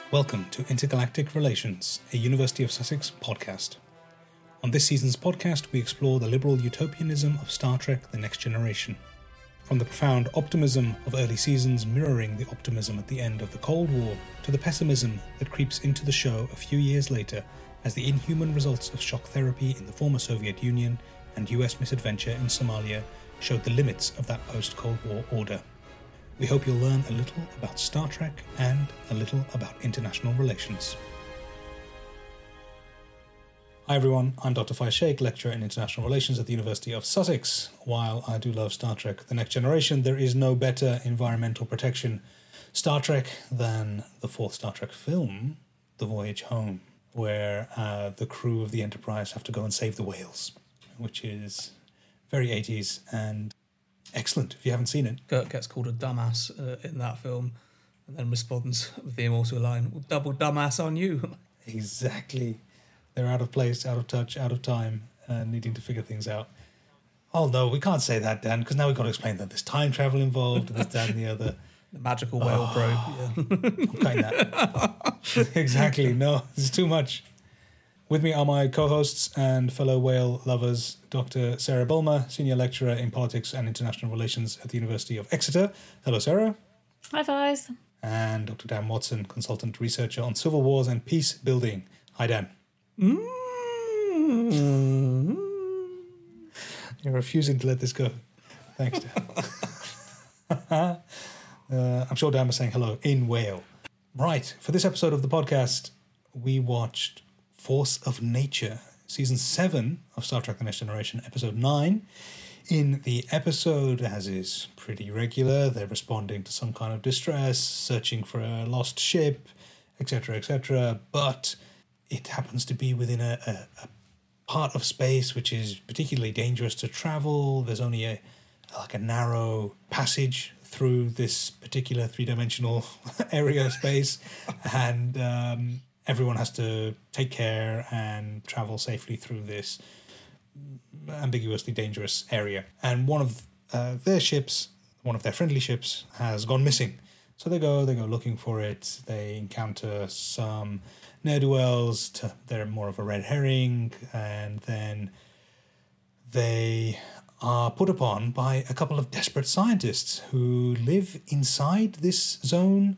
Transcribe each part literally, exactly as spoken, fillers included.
Welcome to Intergalactic Relations, a University of Sussex podcast. On this season's podcast, we explore the liberal utopianism of Star Trek The Next Generation. From the profound optimism of early seasons mirroring the optimism at the end of the Cold War, to the pessimism that creeps into the show a few years later as the inhuman results of shock therapy in the former Soviet Union and U S misadventure in Somalia showed the limits of that post-Cold War order. We hope you'll learn a little about Star Trek and a little about international relations. Hi everyone, I'm Doctor Faiz Sheikh, lecturer in international relations at the University of Sussex. While I do love Star Trek The Next Generation, there is no better environmental protection Star Trek than the fourth Star Trek film, The Voyage Home, where uh, the crew of the Enterprise have to go and save the whales, which is very eighties and excellent if you haven't seen it. Kirk gets called a dumbass uh, in that film and then responds with the immortal line, well, double dumbass on you. Exactly. They're out of place, out of touch, out of time, uh, needing to figure things out. Oh no, we can't say that, Dan, because now we've got to explain that there's time travel involved, and this, that, and the other. The magical whale oh, probe. Yeah. I'm cutting that. Exactly. No, this is too much. With me are my co-hosts and fellow whale lovers, Doctor Sarah Bulmer, Senior Lecturer in Politics and International Relations at the University of Exeter. Hello, Sarah. Hi, guys. And Doctor Dan Watson, Consultant Researcher on Civil Wars and Peace Building. Hi, Dan. Mm-hmm. You're refusing to let this go. Thanks, Dan. uh, I'm sure Dan was saying hello in whale. Right, for this episode of the podcast, we watched Force of Nature, Season seven of Star Trek The Next Generation, Episode nine. In the episode, as is pretty regular, they're responding to some kind of distress, searching for a lost ship, et cetera, et cetera. But it happens to be within a, a, a part of space which is particularly dangerous to travel. There's only a like a narrow passage through this particular three-dimensional area of space, and um, everyone has to take care and travel safely through this ambiguously dangerous area. And one of uh, their ships, one of their friendly ships, has gone missing. So they go, they go looking for it. They encounter some ne'er-do-wells. To, they're more of a red herring, and then they are put upon by a couple of desperate scientists who live inside this zone,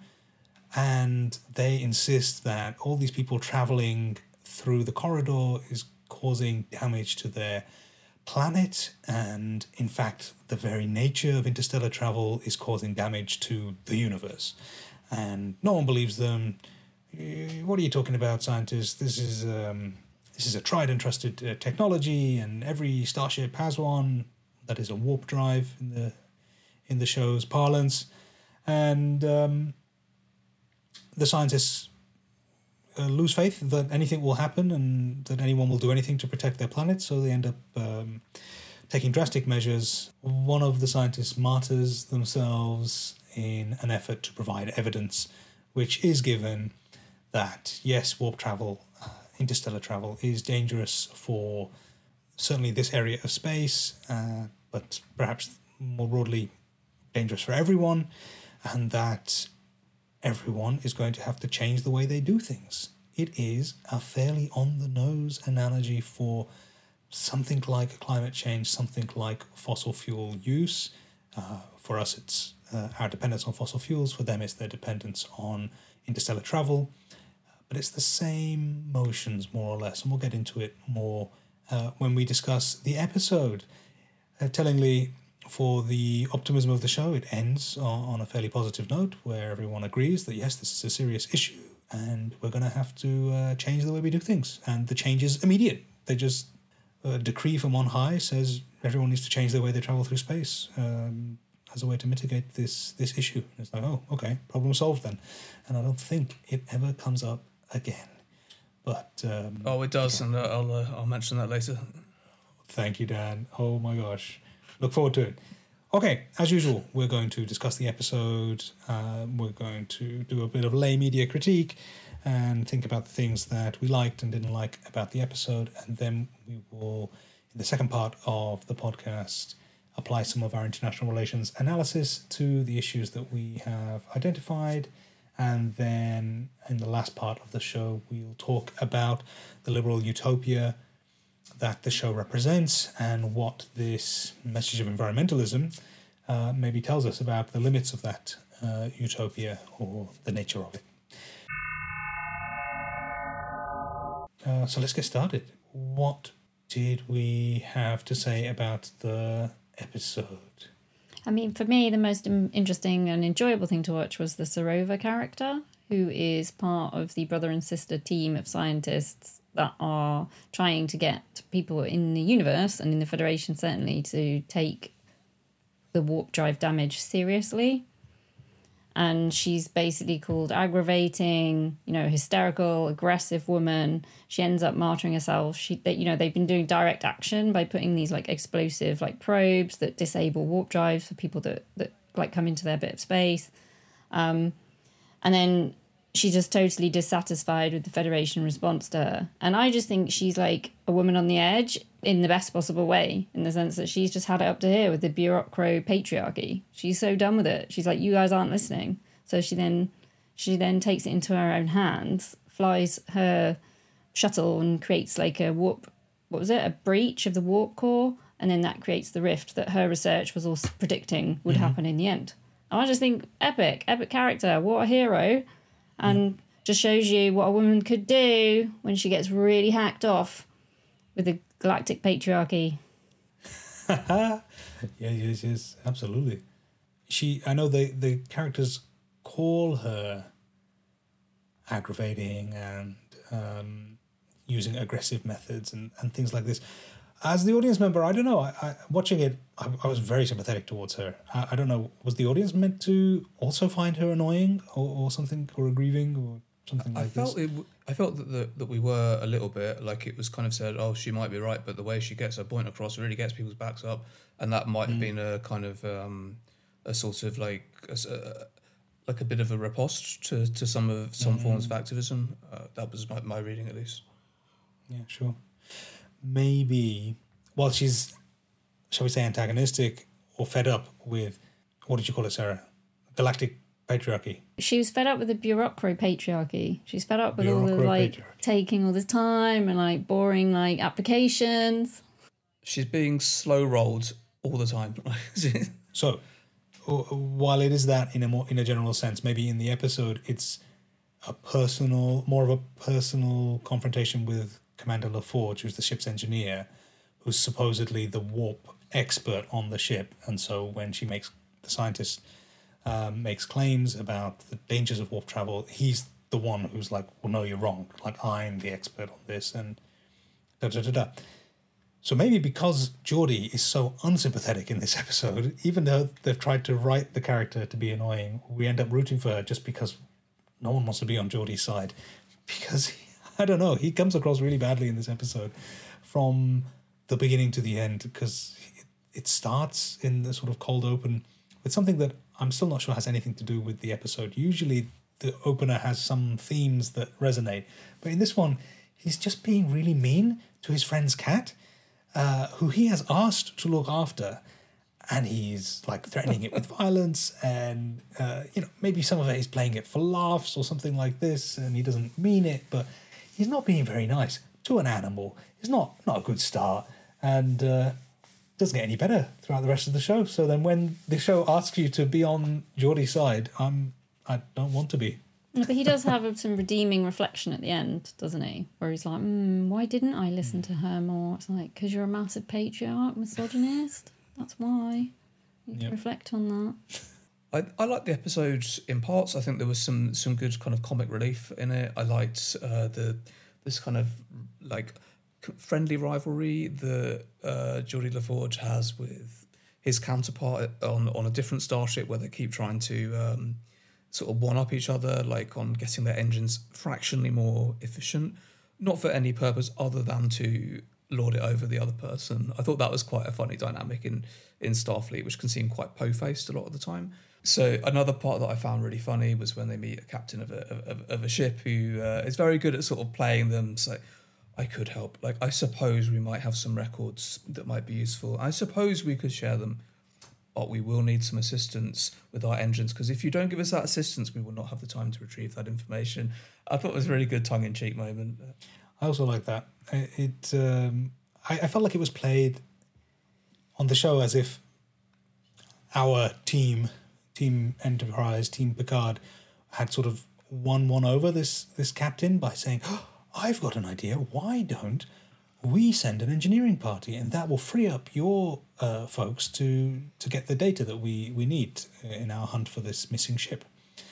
and they insist that all these people traveling through the corridor is causing damage to their planet, and in fact the very nature of interstellar travel is causing damage to the universe. And no one believes them. What are you talking about, scientists? This is um, this is a tried and trusted uh, technology, and every starship has one. That is a warp drive in the in the show's parlance. And um, the scientists uh, lose faith that anything will happen and that anyone will do anything to protect their planet, so they end up um, taking drastic measures. One of the scientists martyrs themselves in an effort to provide evidence, which is given that, yes, warp travel, uh, interstellar travel, is dangerous for certainly this area of space, uh, but perhaps more broadly dangerous for everyone, and that everyone is going to have to change the way they do things. It is a fairly on-the-nose analogy for something like climate change, something like fossil fuel use. Uh, for us, it's uh, our dependence on fossil fuels. For them, it's their dependence on interstellar travel. But it's the same motions, more or less, and we'll get into it more uh, when we discuss the episode. Uh, tellingly, for the optimism of the show, it ends on, on a fairly positive note where everyone agrees that, yes, this is a serious issue and we're going to have to uh, change the way we do things. And the change is immediate. They just, a decree from on high says everyone needs to change the way they travel through space um, as a way to mitigate this, this issue. And it's like, oh, okay, problem solved then. And I don't think it ever comes up again. But um, oh, it does, yeah. and uh, I'll uh, I'll mention that later. Thank you, Dan. Oh my gosh, look forward to it. Okay, as usual, we're going to discuss the episode. Uh, we're going to do a bit of lay media critique and think about the things that we liked and didn't like about the episode, and then we will, in the second part of the podcast, apply some of our international relations analysis to the issues that we have identified And then in the last part of the show, we'll talk about the liberal utopia that the show represents and what this message of environmentalism uh, maybe tells us about the limits of that uh, utopia or the nature of it. Uh, so let's get started. What did we have to say about the episode? I mean, for me, the most interesting and enjoyable thing to watch was the Serova character, who is part of the brother and sister team of scientists that are trying to get people in the universe and in the Federation certainly to take the warp drive damage seriously. And she's basically called aggravating, you know, hysterical, aggressive woman. She ends up martyring herself. She, they, you know, they've been doing direct action by putting these like explosive like probes that disable warp drives for people that that like come into their bit of space. Um, and then she's just totally dissatisfied with the Federation response to her. And I just think she's like a woman on the edge in the best possible way, in the sense that she's just had it up to here with the bureaucro patriarchy. She's so done with it. She's like, you guys aren't listening. So she then she then takes it into her own hands, flies her shuttle and creates like a warp, what was it, a breach of the warp core, and then that creates the rift that her research was also predicting would mm-hmm. happen in the end. And I just think epic, epic character, what a hero. And just shows you what a woman could do when she gets really hacked off with the galactic patriarchy. yeah, yes, yes, absolutely. She, I know the the characters call her aggravating and um, using aggressive methods and, and things like this. As the audience member, I don't know. I, I watching it, I, I was very sympathetic towards her. I, I don't know. Was the audience meant to also find her annoying or, or something, or aggrieving, or something like I felt this? It, I felt that the, that we were a little bit like it was kind of said, oh, she might be right, but the way she gets her point across really gets people's backs up, and that might have mm. been a kind of um, a sort of like a, a, like a bit of a riposte to, to some of some mm. forms of activism. Uh, that was my, my reading, at least. Yeah, sure. Maybe, well, she's, shall we say, antagonistic or fed up with, what did you call it, Sarah? Galactic patriarchy. She was fed up with the bureaucro patriarchy. She's fed up with all the, Bureaucro like, patriarchy. Taking all this time and, like, boring, like, applications. She's being slow-rolled all the time. So, while it is that in a more, in a general sense, maybe in the episode, it's a personal, more of a personal confrontation with Commander LaForge, who's the ship's engineer, who's supposedly the warp expert on the ship. And so when she makes, the scientist um, makes claims about the dangers of warp travel, he's the one who's like, well, no, you're wrong. Like, I'm the expert on this, and da da da da. So maybe because Geordi is so unsympathetic in this episode, even though they've tried to write the character to be annoying, we end up rooting for her just because no one wants to be on Geordi's side. Because he, I don't know, he comes across really badly in this episode from the beginning to the end, because it, it starts in the sort of cold open with something that I'm still not sure has anything to do with the episode. Usually the opener has some themes that resonate, but in this one, he's just being really mean to his friend's cat, uh, who he has asked to look after, and he's like threatening it with violence, and uh, you know, maybe some of it he's playing it for laughs or something like this, and he doesn't mean it, but he's not being very nice to an animal. It's not not a good start, and uh, doesn't get any better throughout the rest of the show. So then, when the show asks you to be on Geordi's side, I'm I don't want to be. Yeah, but he does have some redeeming reflection at the end, doesn't he? Where he's like, mm, "Why didn't I listen to her more?" It's like, because you're a massive patriarch, misogynist. That's why. You need yep. to reflect on that. I, I liked the episode in parts. I think there was some some good kind of comic relief in it. I liked uh, the this kind of like friendly rivalry that uh, Geordi LaForge has with his counterpart on on a different starship, where they keep trying to um, sort of one up each other, like on getting their engines fractionally more efficient, not for any purpose other than to lord it over the other person. I thought that was quite a funny dynamic in in Starfleet, which can seem quite po-faced a lot of the time. So another part that I found really funny was when they meet a captain of a of, of a ship who uh, is very good at sort of playing them. So I could help. Like, I suppose we might have some records that might be useful. I suppose we could share them. but we will need some assistance with our engines, because if you don't give us that assistance, we will not have the time to retrieve that information. I thought it was a really good tongue-in-cheek moment. I also like that. It, it um, I, I felt like it was played on the show as if our team, Team Enterprise, Team Picard, had sort of won one over this this captain by saying, oh, I've got an idea. Why don't we send an engineering party, and that will free up your uh, folks to to get the data that we, we need in our hunt for this missing ship.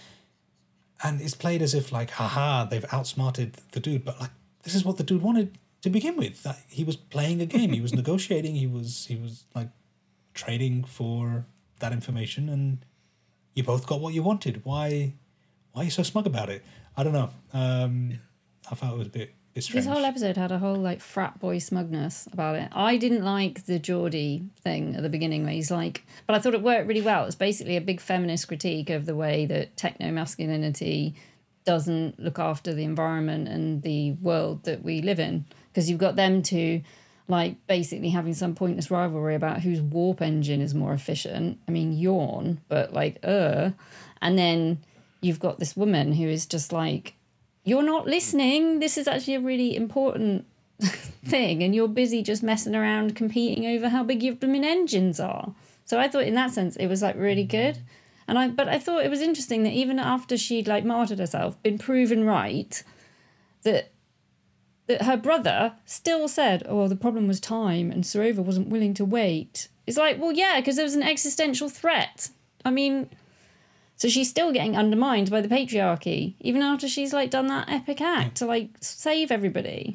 And it's played as if like, haha, they've outsmarted the dude, but like this is what the dude wanted to begin with. That he was playing a game. He was negotiating. He was he was like trading for that information, and you both got what you wanted. Why why are you so smug about it? I don't know. Um, I felt it was a bit. This whole episode had a whole like frat boy smugness about it. I didn't like the Geordie thing at the beginning where he's like, but I thought it worked really well. It's basically a big feminist critique of the way that techno-masculinity doesn't look after the environment and the world that we live in. Because you've got them two like basically having some pointless rivalry about whose warp engine is more efficient. I mean, yawn, but like, uh. And then you've got this woman who is just like, you're not listening. This is actually a really important thing, and you're busy just messing around competing over how big your blooming engines are. So I thought in that sense it was like really good. And I but I thought it was interesting that even after she'd like martyred herself, been proven right, that that her brother still said, oh, the problem was time and Sarova wasn't willing to wait. It's like, well, yeah, because there was an existential threat. I mean, so she's still getting undermined by the patriarchy, even after she's like done that epic act to like save everybody.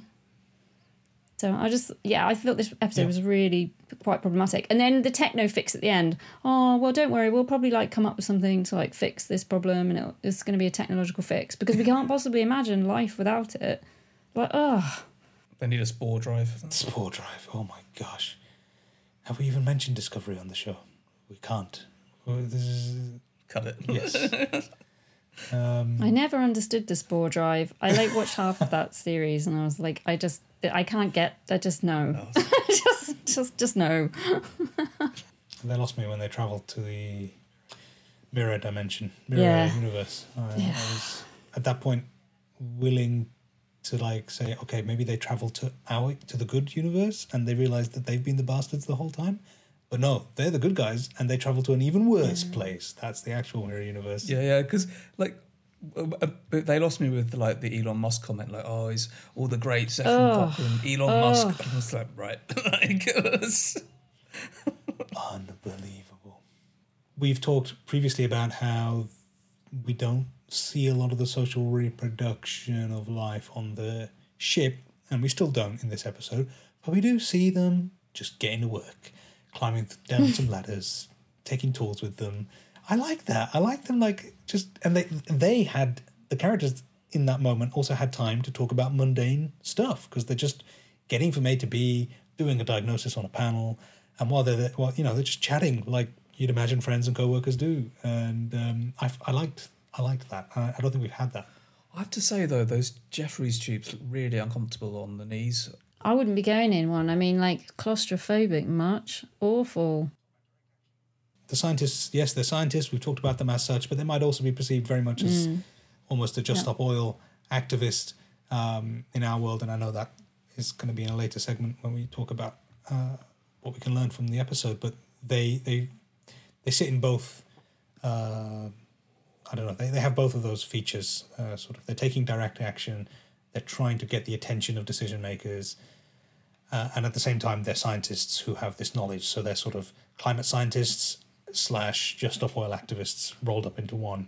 So I just, yeah, I felt this episode yeah. was really quite problematic. And then the techno fix at the end. Oh, well, don't worry. We'll probably like come up with something to like fix this problem, and it'll, it's going to be a technological fix because we can't possibly imagine life without it. Like, oh. They need a spore drive. Spore drive. Oh my gosh. Have we even mentioned Discovery on the show? We can't. Well, this is... Cut it. Yes. um, I never understood the spore drive. I like watched half of that series, and I was like, I just, I can't get. I just know. Oh. just, just, just know. They lost me when they travelled to the mirror dimension, mirror yeah. universe. I, yeah. I was at that point willing to like say, okay, maybe they travelled to our to the good universe, and they realised that they've been the bastards the whole time. But no, they're the good guys, and they travel to an even worse yeah. place. That's the actual mirror universe. Yeah, yeah, because like uh, they lost me with like the Elon Musk comment, like, "Oh, he's all the greats, F oh. Cochrane, Elon oh. Musk." I was like, right, like, unbelievable. We've talked previously about how we don't see a lot of the social reproduction of life on the ship, and we still don't in this episode, but we do see them just getting to work. Climbing down some ladders, taking tools with them. I like that. I like them like just... And they they had... The characters in that moment also had time to talk about mundane stuff because they're just getting from A to B, doing a diagnosis on a panel, and while they're... Well, you know, they're just chatting like you'd imagine friends and co-workers do. And um, I, I liked I liked that. I, I don't think we've had that. I have to say, though, those Jeffries tubes look really uncomfortable on the knees. I wouldn't be going in one. I mean, like, claustrophobic much. Awful. The scientists, yes, they're scientists. We've talked about them as such, but they might also be perceived very much as mm. almost a Just Stop yeah. Oil activist um, in our world. And I know that is going to be in a later segment when we talk about uh, what we can learn from the episode. But they they they sit in both... Uh, I don't know. They, they have both of those features. Uh, sort of, they're taking direct action. They're trying to get the attention of decision makers. Uh, and at the same time, they're scientists who have this knowledge. So they're sort of climate scientists slash Just Stop Oil activists rolled up into one.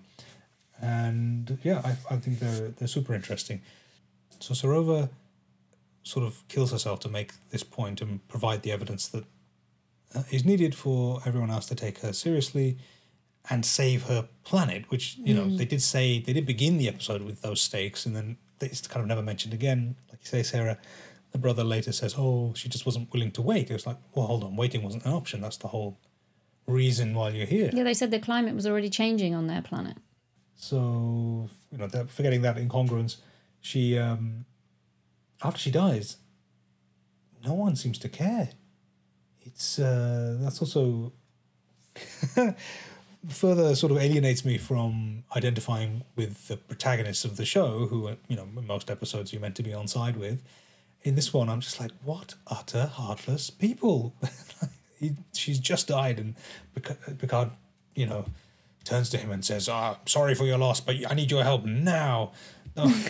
And yeah, I, I think they're they're super interesting. So Sarova sort of kills herself to make this point and provide the evidence that uh, is needed for everyone else to take her seriously and save her planet, which, you know, mm. they did say, they did begin the episode with those stakes, and then it's kind of never mentioned again. Like you say, Sarah, the brother later says, oh, she just wasn't willing to wait. It was like, well, hold on, waiting wasn't an option. That's the whole reason why you're here. Yeah, they said the climate was already changing on their planet. So, you know, forgetting that incongruence, she, um, after she dies, no one seems to care. It's, uh, that's also further sort of alienates me from identifying with the protagonists of the show, who are, you know, in most episodes you're meant to be on side with. In this one, I'm just like, what utter heartless people. he, she's just died, and Picard, Picard, you know, turns to him and says, oh, sorry for your loss, but I need your help now. Oh,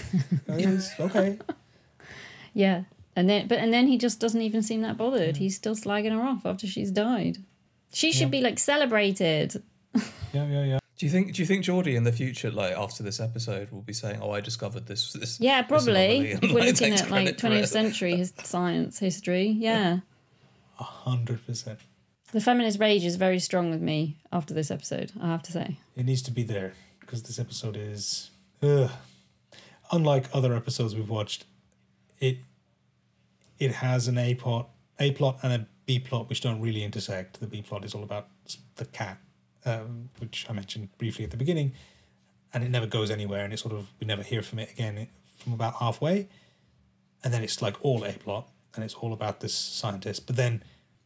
okay. Yeah. And then, but and then he just doesn't even seem that bothered. Yeah. He's still slagging her off after she's died. She should yeah. be like celebrated. Yeah, yeah, yeah. Do you think? Do you think Geordie in the future, like after this episode, will be saying, "Oh, I discovered this"? this yeah, probably. This if we're looking at like twentieth century his science history, yeah. A hundred percent. The feminist rage is very strong with me after this episode. I have to say, it needs to be there because this episode is, ugh. Unlike other episodes we've watched, it it has an A plot, A plot, and a B plot which don't really intersect. The B plot is all about the cat. Um, which I mentioned briefly at the beginning, and it never goes anywhere, and it sort of, we never hear from it again from about halfway, and then it's like all A plot, and it's all about this scientist. But then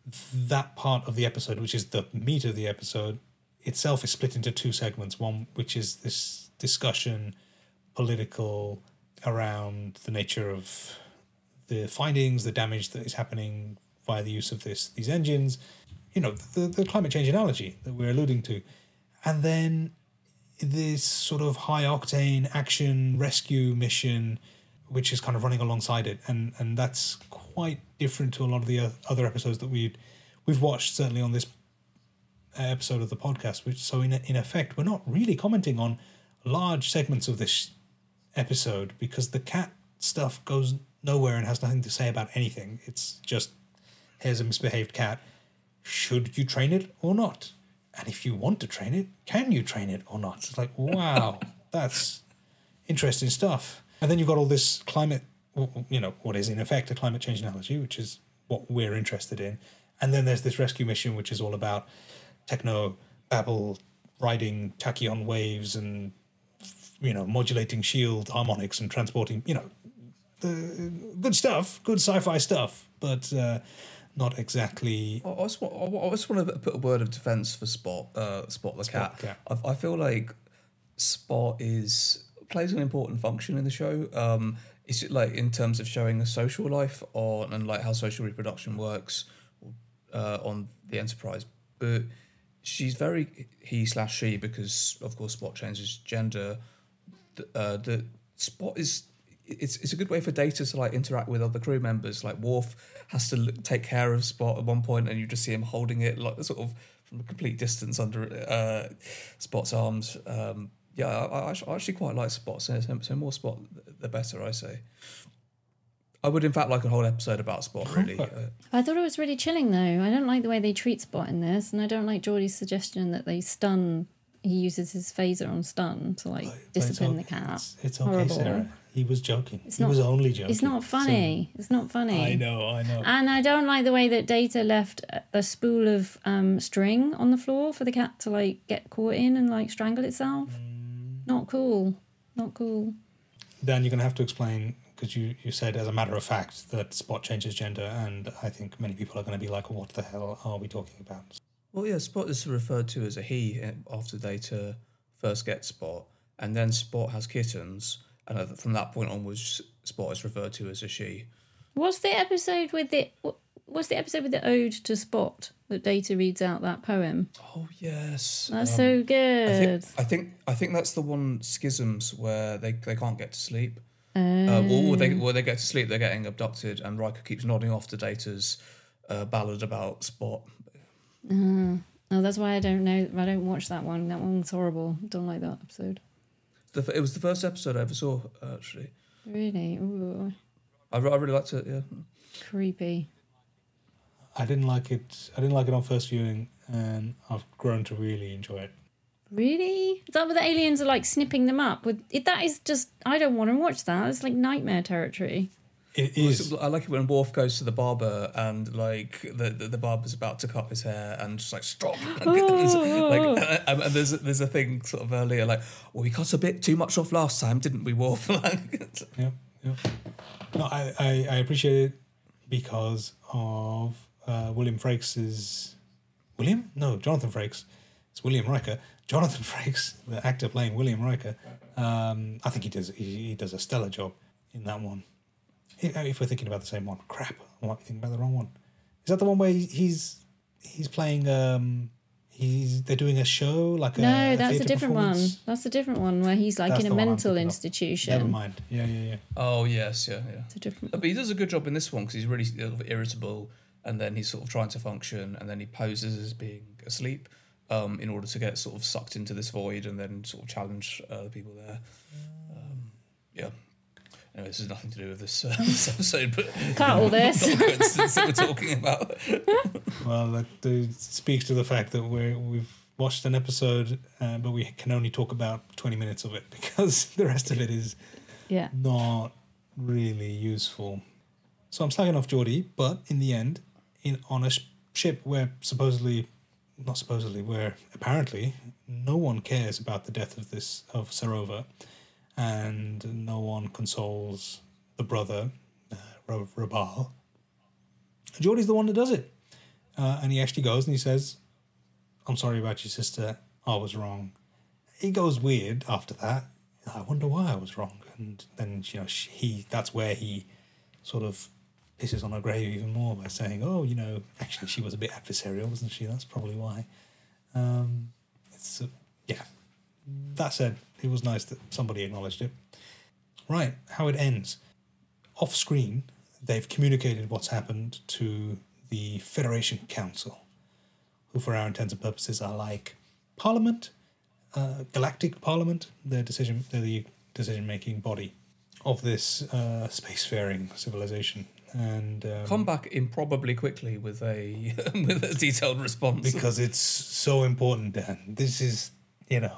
that part of the episode, which is the meat of the episode itself, is split into two segments. One which is this discussion, political, around the nature of the findings, the damage that is happening via the use of this these engines. You know, the, the climate change analogy that we're alluding to. And then this sort of high-octane action rescue mission, which is kind of running alongside it. And and that's quite different to a lot of the other episodes that we'd, we've watched, certainly on this episode of the podcast. Which So in, in effect, we're not really commenting on large segments of this episode because the cat stuff goes nowhere and has nothing to say about anything. It's just, here's a misbehaved cat. Should you train it or not? And if you want to train it, can you train it or not? It's like, wow, that's interesting stuff. And then you've got all this climate, you know, what is in effect a climate change analogy, which is what we're interested in. And then there's this rescue mission, which is all about techno babble, riding tachyon waves and, you know, modulating shield harmonics and transporting, you know, the good stuff, good sci-fi stuff, but uh, not exactly. I just want, I just want to put a word of defence for Spot, uh, Spot the Spot, cat. Yeah. I, I feel like Spot is plays an important function in the show. Um, it's like in terms of showing a social life on and like how social reproduction works uh, on the Enterprise, but she's very he slash she because of course Spot changes gender. The, uh, the Spot is. It's it's a good way for Data to like interact with other crew members. Like Worf has to look, take care of Spot at one point, and you just see him holding it like sort of from a complete distance under uh, Spot's arms. Um, yeah, I, I actually quite like Spot. So, so more Spot, the better, I say. I would in fact like a whole episode about Spot. Really, uh, I thought it was really chilling though. I don't like the way they treat Spot in this, and I don't like Geordie's suggestion that they stun. He uses his phaser on stun to like but discipline okay. the cat. It's, it's okay, Horrible. Sarah. He was joking. It's he not, was only joking. It's not funny. So, it's not funny. I know, I know. And I don't like the way that Data left a spool of um, string on the floor for the cat to like get caught in and like strangle itself. Mm. Not cool. Not cool. Dan, you're going to have to explain, because you, you said as a matter of fact that Spot changes gender, and I think many people are going to be like, what the hell are we talking about? Well, yeah, Spot is referred to as a he after Data first gets Spot, and then Spot has kittens. And from that point onwards, Spot is referred to as a she. What's the episode with the What's the episode with the ode to Spot that Data reads out that poem? Oh yes, that's um, so good. I think, I think I think that's the one Schisms where they, they can't get to sleep. Oh. Uh, or they or they get to sleep, they're getting abducted, and Riker keeps nodding off to Data's uh, ballad about Spot. Uh, oh, that's why I don't know. I don't watch that one. That one's horrible. Don't like that episode. The, it was the first episode I ever saw, actually. Really? Ooh. I, I really liked it, yeah. Creepy. I didn't like it. I didn't like it on first viewing, and I've grown to really enjoy it. Really? Is that where the aliens are like snipping them up? With it, that is just. I don't want to watch that. It's like nightmare territory. It is. I like it when Worf goes to the barber and like the, the, the barber's about to cut his hair and just like stop. Oh. like, and, and there's there's a thing sort of earlier like, well, we cut a bit too much off last time, didn't we, Worf? yeah, yeah. No, I, I, I appreciate it because of uh, William Frakes's William? No, Jonathan Frakes. It's William Riker. Jonathan Frakes, the actor playing William Riker, um, I think he does he, he does a stellar job in that one. If, if we're thinking about the same one, crap, I might be thinking about the wrong one. Is that the one where he's he's playing? Um, he's they're doing a show like a No, a that's a theatre different one. performance? That's a different one where he's like That's in the a one I'm mental thinking of. institution. Never mind. Yeah, yeah, yeah. Oh yes, yeah, yeah. It's a different. But he does a good job in this one because he's really sort of irritable, and then he's sort of trying to function, and then he poses as being asleep um, in order to get sort of sucked into this void, and then sort of challenge uh, the people there. Um, yeah. Anyway, this has nothing to do with this, uh, this episode, but Cut all this. not a coincidence that we're talking about. Well, that uh, speaks to the fact that we're, we've watched an episode, uh, but we can only talk about twenty minutes of it because the rest of it is Yeah. not really useful. So I'm slagging off Geordie, but in the end, in on a sh- ship where supposedly, not supposedly, where apparently no one cares about the death of this of Sarova, and no one consoles the brother, uh, Ra- Rabal. Geordie's the one that does it. Uh, and he actually goes and he says, I'm sorry about your sister. I was wrong. He goes weird after that. I wonder why I was wrong. And then, you know, she, he that's where he sort of pisses on her grave even more by saying, oh, you know, actually she was a bit adversarial, wasn't she? That's probably why. Um, it's, uh, yeah. That said, it was nice that somebody acknowledged it. Right, how it ends. Off screen, they've communicated what's happened to the Federation Council, who for our intents and purposes are like Parliament, uh, Galactic Parliament. They're decision, they're the decision-making body of this uh, spacefaring civilization. And um, Come back improbably quickly with a with a detailed response. because it's so important, Dan. This is, you know,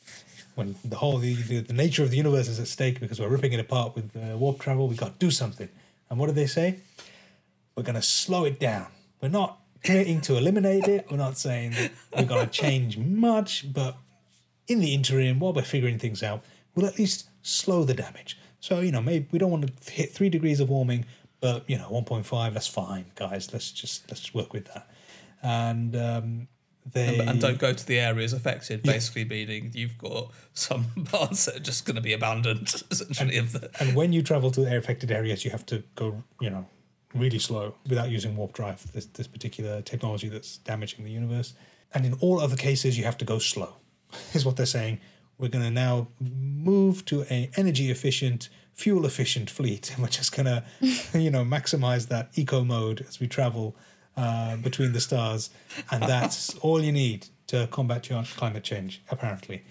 when the whole the, the, the nature of the universe is at stake because we're ripping it apart with uh, warp travel. We got to do something. And what do they say? We're going to slow it down. We're not committing to eliminate it. We're not saying that we're going to change much, but in the interim, while we're figuring things out, we'll at least slow the damage. So, you know, maybe we don't want to hit three degrees of warming, but, you know, one point five, that's fine, guys. Let's just let's work with that. And um, they... And, and don't go to the areas affected, basically meaning you've got some parts that are just going to be abandoned, essentially. And, of the... and when you travel to affected areas, you have to go, you know, really slow without using warp drive, this, this particular technology that's damaging the universe. And in all other cases, you have to go slow, is what they're saying. We're going to now move to a energy efficient, fuel efficient fleet. And we're just going to, you know, maximize that eco mode as we travel uh, between the stars. And that's all you need to combat your climate change, apparently.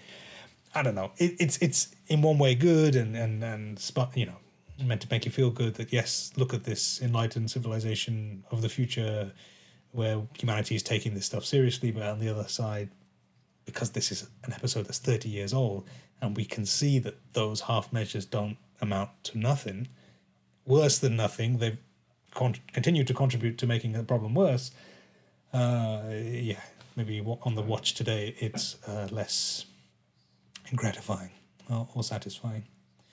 I don't know. It, it's it's in one way good and, and, and sp- you know, meant to make you feel good that, yes, look at this enlightened civilization of the future where humanity is taking this stuff seriously. But on the other side, because this is an episode that's thirty years old and we can see that those half measures don't amount to nothing, worse than nothing, they've con- continued to contribute to making the problem worse. Uh, yeah, maybe on the watch today, it's uh, less gratifying or, or satisfying.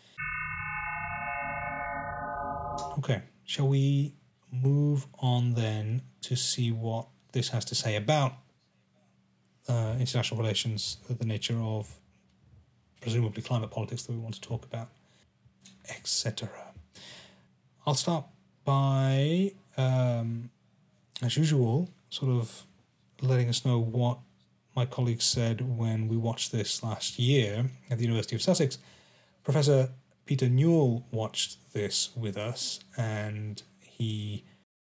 Okay, shall we move on then to see what this has to say about uh, international relations, the nature of presumably climate politics that we want to talk about, et cetera. I'll start by, um, as usual, sort of letting us know what my colleagues said when we watched this last year at the University of Sussex. Professor Peter Newell watched this with us, and he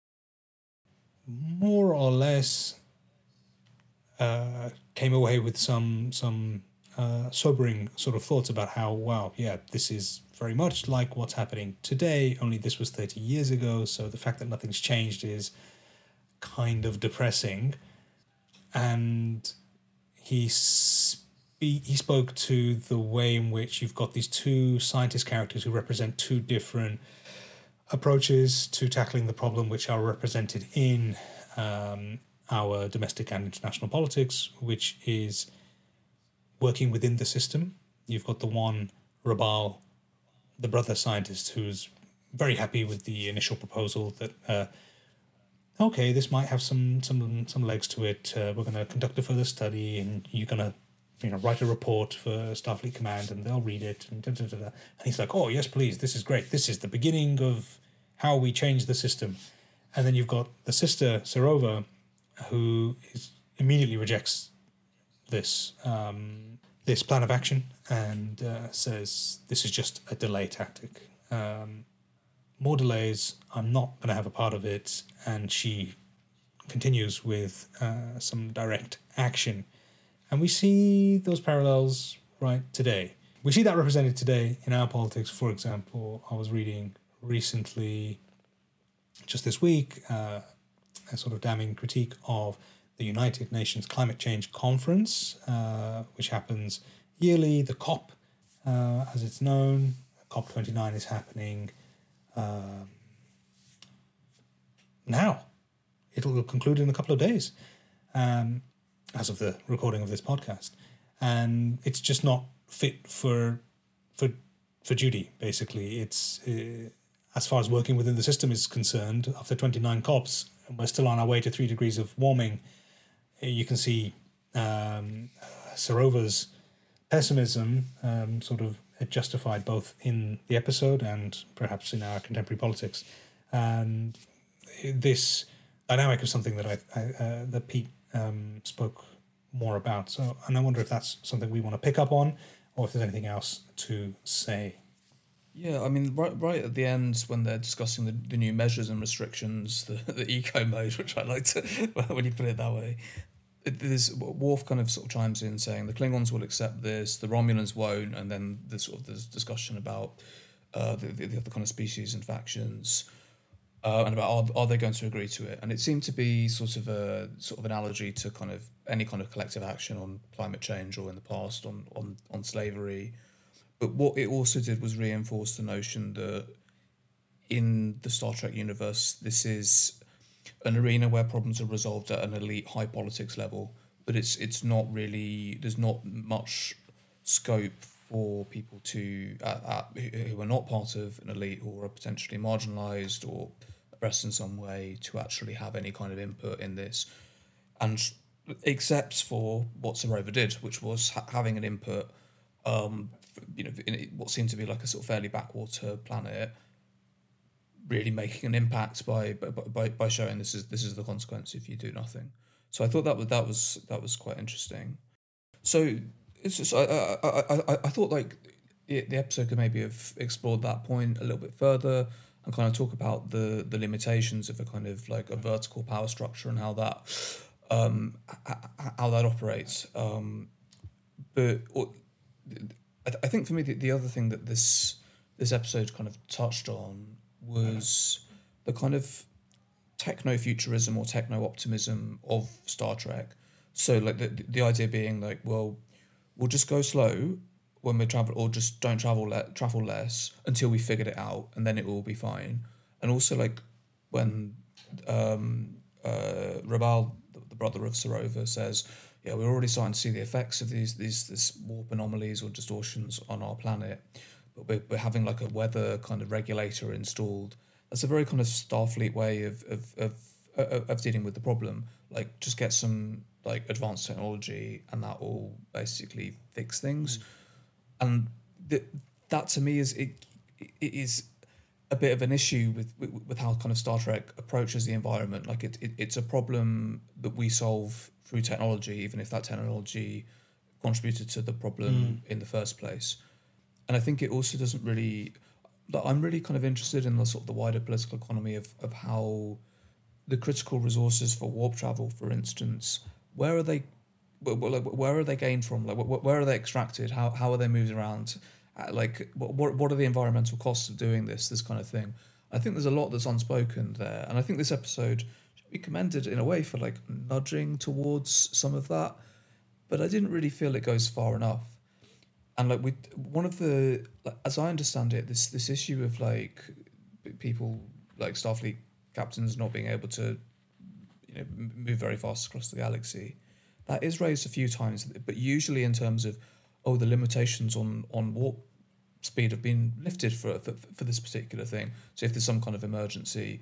more or less uh, came away with some some uh, sobering sort of thoughts about how, wow, yeah, this is very much like what's happening today, only this was thirty years ago, so the fact that nothing's changed is kind of depressing. And he spe- he spoke to the way in which you've got these two scientist characters who represent two different approaches to tackling the problem, which are represented in um, our domestic and international politics, which is working within the system. You've got the one, Rabal, the brother scientist, who's very happy with the initial proposal that uh, okay, this might have some some some legs to it. Uh, we're going to conduct a further study, and you're going to, you know, write a report for Starfleet Command, and they'll read it. And da, da, da, da. And he's like, oh yes, please, this is great. This is the beginning of how we change the system. And then you've got the sister Sarova, who is immediately rejects this um, this plan of action and uh, says this is just a delay tactic. Um, more delays, I'm not going to have a part of it. And she continues with uh, some direct action. And we see those parallels right today. We see that represented today in our politics. For example, I was reading recently, just this week, uh, a sort of damning critique of the United Nations Climate Change Conference, uh, which happens yearly, the COP, uh, as it's known. COP twenty-nine is happening um, now. It'll conclude in a couple of days, um, as of the recording of this podcast. And it's just not fit for for for duty, basically. It's, uh, as far as working within the system is concerned, after twenty-nine COPs, we're still on our way to three degrees of warming. You can see um, Sarova's pessimism um, sort of justified both in the episode and perhaps in our contemporary politics. And this dynamic is something that I, I uh, that Pete um, spoke more about. So, and I wonder if that's something we want to pick up on, or if there's anything else to say. Yeah, I mean, right, right at the end when they're discussing the, the new measures and restrictions, the, the eco mode, which I like to when you put it that way, it, there's Worf kind of sort of chimes in saying the Klingons will accept this, the Romulans won't, and then there's sort of this discussion about uh, the, the, the other kind of species and factions, uh, and about are, are they going to agree to it? And it seemed to be sort of a sort of analogy to kind of any kind of collective action on climate change or in the past on on, on slavery. But what it also did was reinforce the notion that in the Star Trek universe, this is an arena where problems are resolved at an elite high politics level, but it's it's not really, there's not much scope for people to, uh, uh, who are not part of an elite or are potentially marginalised or oppressed in some way, to actually have any kind of input in this. And except for what Sarova did, which was ha- having an input um, you know, in what seemed to be like a sort of fairly backwater planet, really making an impact by by by showing this is this is the consequence if you do nothing. So I thought that was that was that was quite interesting. So it's just I I I, I thought like it, the episode could maybe have explored that point a little bit further and kind of talk about the the limitations of a kind of like a vertical power structure and how that um how that operates. Um, but. Or, I, th- I think for me the, the other thing that this this episode kind of touched on was the kind of techno-futurism or techno-optimism of Star Trek. So like the the idea being like, well, we'll just go slow when we travel, or just don't travel le- travel less until we figured it out, and then it will be fine. And also like when um, uh, Rabal, the, the brother of Sarova, says, yeah, we're already starting to see the effects of these these this warp anomalies or distortions on our planet, but we're, we're having like a weather kind of regulator installed. That's a very kind of Starfleet way of of of of, of dealing with the problem. Like, just get some like advanced technology, and that will basically fix things. Mm. And th- that to me is it, it is a bit of an issue with, with with how kind of Star Trek approaches the environment. Like it, it it's a problem that we solve through technology, even if that technology contributed to the problem mm. in the first place. And I think it also doesn't really... I'm really kind of interested in the sort of the wider political economy of, of how the critical resources for warp travel, for instance, where are they where, where are they gained from? Like, where are they extracted? How how are they moved around? Like, what what are the environmental costs of doing this, this kind of thing? I think there's a lot that's unspoken there. And I think this episode be commended in a way for like nudging towards some of that, but I didn't really feel it goes far enough. And like we, one of the, like, as I understand it, this this issue of like people like Starfleet captains not being able to, you know, move very fast across the galaxy, that is raised a few times, but usually in terms of, oh, the limitations on on warp speed have been lifted for for, for this particular thing. So if there's some kind of emergency,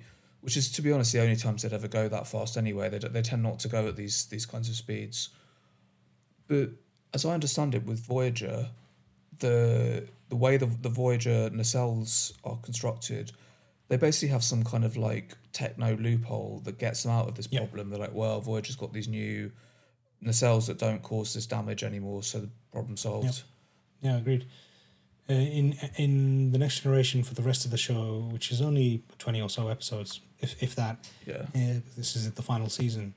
which is, to be honest, the only times they'd ever go that fast anyway. They they tend not to go at these these kinds of speeds. But as I understand it, with Voyager, the the way the the Voyager nacelles are constructed, they basically have some kind of like techno loophole that gets them out of this Yep. problem. They're like, well, Voyager's got these new nacelles that don't cause this damage anymore, so the problem solved. Yeah, agreed. Uh, in in the Next Generation, for the rest of the show, which is only twenty or so episodes, if if that, Yeah. uh, this is the final season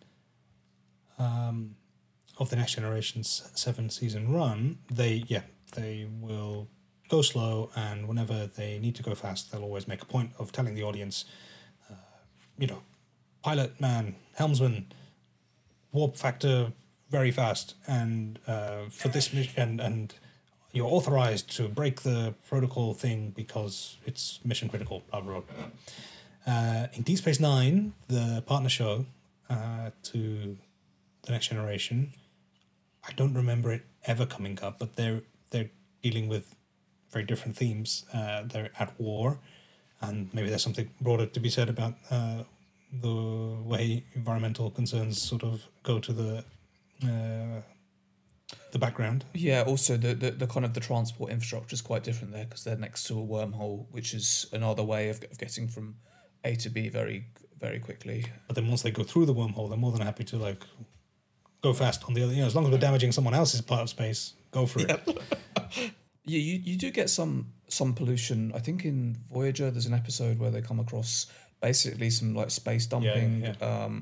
um, of the Next Generation's seven season run. They yeah they will go slow, and whenever they need to go fast, they'll always make a point of telling the audience, uh, you know, pilot man, helmsman, warp factor very fast, and uh, for this mission, and and you're authorized to break the protocol thing because it's mission critical, blah, blah, blah. Uh, in Deep Space Nine, the partner show uh, to the Next Generation, I don't remember it ever coming up, but they're they're dealing with very different themes. Uh, they're at war, and maybe there's something broader to be said about uh, the way environmental concerns sort of go to the uh, the background. Yeah, also the, the, the kind of the transport infrastructure is quite different there because they're next to a wormhole, which is another way of, of getting from A to B very, very quickly. But then once they go through the wormhole, they're more than happy to like go fast on the other. You know, as long as we're damaging someone else's part of space, go for it. Yeah, you, you do get some some pollution. I think in Voyager there's an episode where they come across basically some like space dumping, Yeah, yeah, um,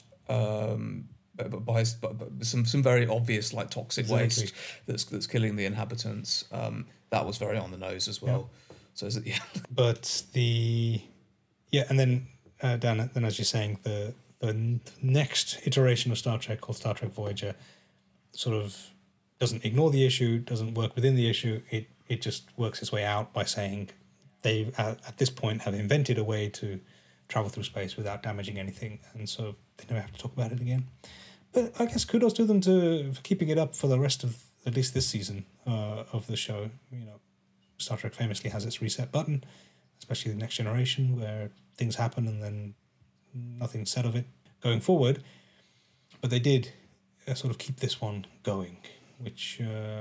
um, but, but by but, but some some very obvious like toxic Exactly. waste that's that's killing the inhabitants. Um, that was very on the nose as well. So is it, yeah, But the yeah, and then uh, Dan, then as you're saying, the the n- next iteration of Star Trek called Star Trek Voyager sort of doesn't ignore the issue, doesn't work within the issue. It it just works its way out by saying they uh, at this point have invented a way to travel through space without damaging anything, and so they never have to talk about it again. But I guess kudos to them to for keeping it up for the rest of at least this season uh, of the show. You know, Star Trek famously has its reset button, especially the Next Generation, where things happen and then nothing's said of it going forward. But they did uh, sort of keep this one going, which uh,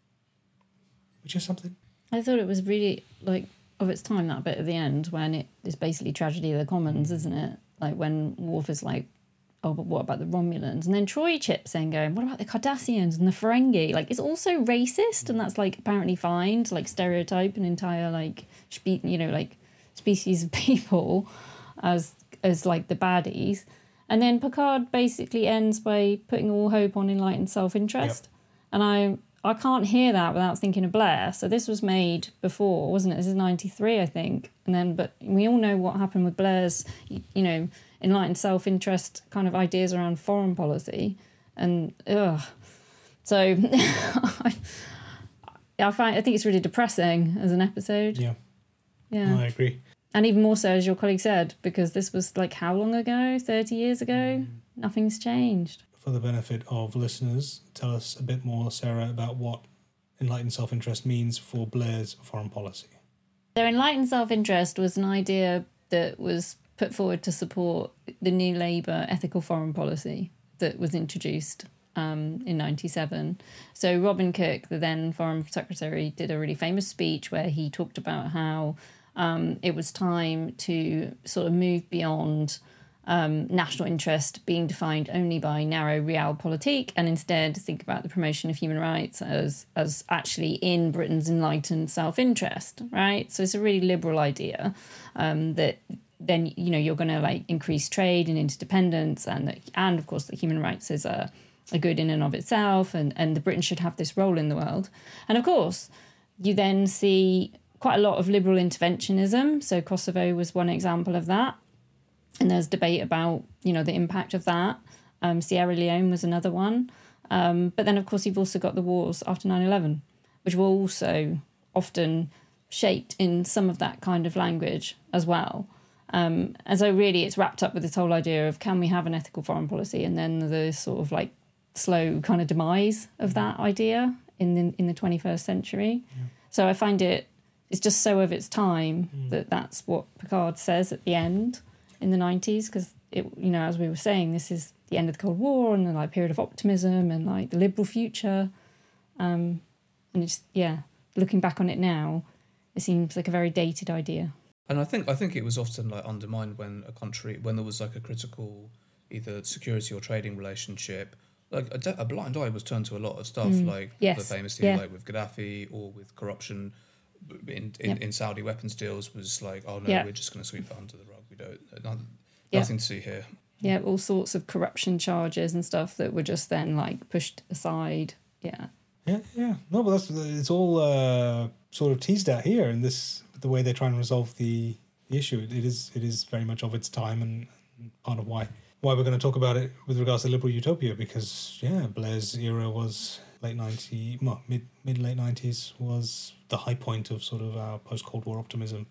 which is something. I thought it was really like of its time, that bit at the end when it is basically tragedy of the commons, isn't it? Like when Worf is like, oh, but what about the Romulans? And then Troy chips in going, what about the Cardassians and the Ferengi? Like, it's also racist, and that's like apparently fine to like stereotype an entire like spe- you know like species of people as as like the baddies. And then Picard basically ends by putting all hope on enlightened self-interest. Yep. And I I can't hear that without thinking of Blair. So this was made before, wasn't it? This is ninety-three, I think. And then, but we all know what happened with Blair's, you, you know, enlightened self-interest kind of ideas around foreign policy. And, ugh. So I, I find, I think it's really depressing as an episode. Yeah, Yeah. I agree. And even more so, as your colleague said, because this was like how long ago? thirty years ago? Mm. Nothing's changed. For the benefit of listeners, tell us a bit more, Sarah, about what enlightened self-interest means for Blair's foreign policy. So enlightened self-interest was an idea that was put forward to support the new Labour ethical foreign policy that was introduced um, in ninety-seven. So Robin Cook, the then Foreign Secretary, did a really famous speech where he talked about how um, it was time to sort of move beyond Um, national interest being defined only by narrow realpolitik, and instead think about the promotion of human rights as as actually in Britain's enlightened self-interest, right? So it's a really liberal idea um, that then, you know, you're going to like increase trade and interdependence, and that, and of course that human rights is a, a good in and of itself, and, and the Britain should have this role in the world. And of course, you then see quite a lot of liberal interventionism. So Kosovo was one example of that. And there's debate about, you know, the impact of that. Um, Sierra Leone was another one. Um, but then, of course, you've also got the wars after nine eleven, which were also often shaped in some of that kind of language as well. Um, and so really it's wrapped up with this whole idea of, can we have an ethical foreign policy? And then the sort of like slow kind of demise of that idea in the, in the twenty-first century. Yeah. So I find it, it's just so of its time mm. that that's what Picard says at the end. in the nineties, because it, you know, as we were saying, this is the end of the Cold War and the like period of optimism and like the liberal future. Um, and it's, yeah, looking back on it now, it seems like a very dated idea. And I think I think it was often like undermined when a country, when there was like a critical either security or trading relationship, like a, de- a blind eye was turned to a lot of stuff, mm. like yes. the famously yeah. like with Gaddafi or with corruption in in, yep. in Saudi weapons deals was like, oh no, yep. we're just going to sweep that under the rug. We don't, not, yep. nothing to see here. Yeah, all sorts of corruption charges and stuff that were just then like pushed aside. Yeah. Yeah, yeah. No, but that's it's all uh, sort of teased out here in this the way they try and resolve the, the issue. It, it is it is very much of its time and part of why why we're going to talk about it with regards to liberal utopia, because yeah, Blair's era was late ninety, well, mid mid late nineties was the high point of sort of our post Cold War optimism.